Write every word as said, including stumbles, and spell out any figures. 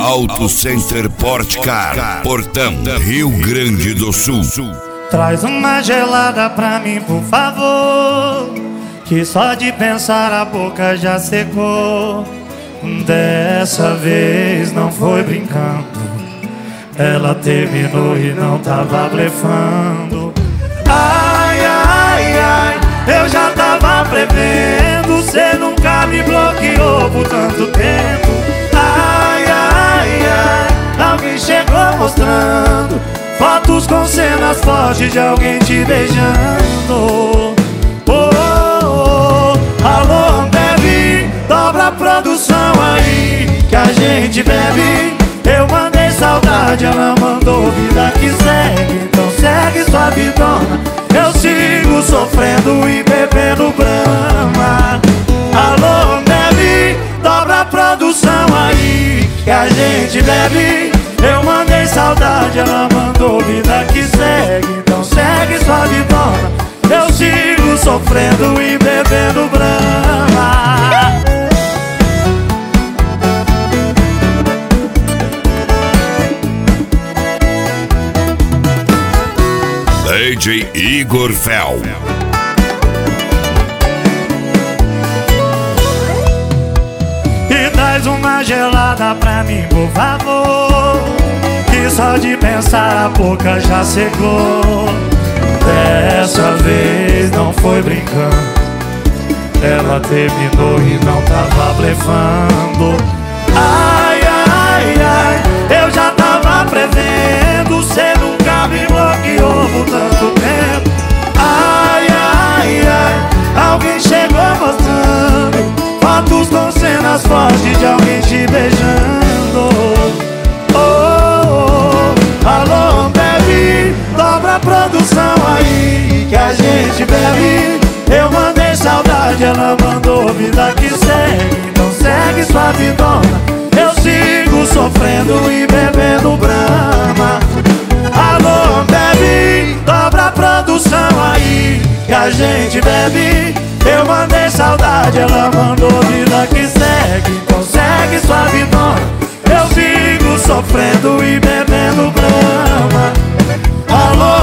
Auto Center Portcar, Portão, Rio Grande do Sul. Traz uma gelada pra mim, por favor, que só de pensar a boca já secou. Dessa vez não foi brincando, ela terminou e não tava blefando. Ai, ai, ai, eu já tava prevendo, cê nunca me bloqueou por tanto tempo. Ai, ai, ai, alguém chegou mostrando fotos com cenas fortes de alguém te beijando. Oh, oh, oh, alô, bebe, dobra a produção aí que a gente bebe. Eu mandei saudade, ela mandou vida que segue. Então segue sua vidona, eu sigo sofrendo e bebendo brama. Alô, bebe, dobra a produção aí que a gente bebe. Eu mandei saudade, ela mandou vida que segue. Então segue sua vidona, eu sigo sofrendo e bebendo brama. D J Igor Fel. E traz uma gelada pra mim, por favor, que só de pensar a boca já secou. Dessa vez não foi brincando, ela terminou e não tava blefando. Ai, ai, ai, eu já tava prevendo, cê nunca me bloqueou por tanto tempo. Ai, ai, ai, alguém chegou mostrando fotos com cenas fortes de alguém te beijando. Oh, oh, oh, alô, bebe, dobra a produção aí que a gente bebe. Eu mandei saudade, ela mandou vida que segue. Então segue sua vidona, eu sigo sofrendo e bebendo brama. Alô, bebe, dobra a produção aí que a gente bebe. Eu mandei saudade, ela mandou vida que segue. Então segue sua vidona, eu sigo sofrendo e bebendo brama. Alô,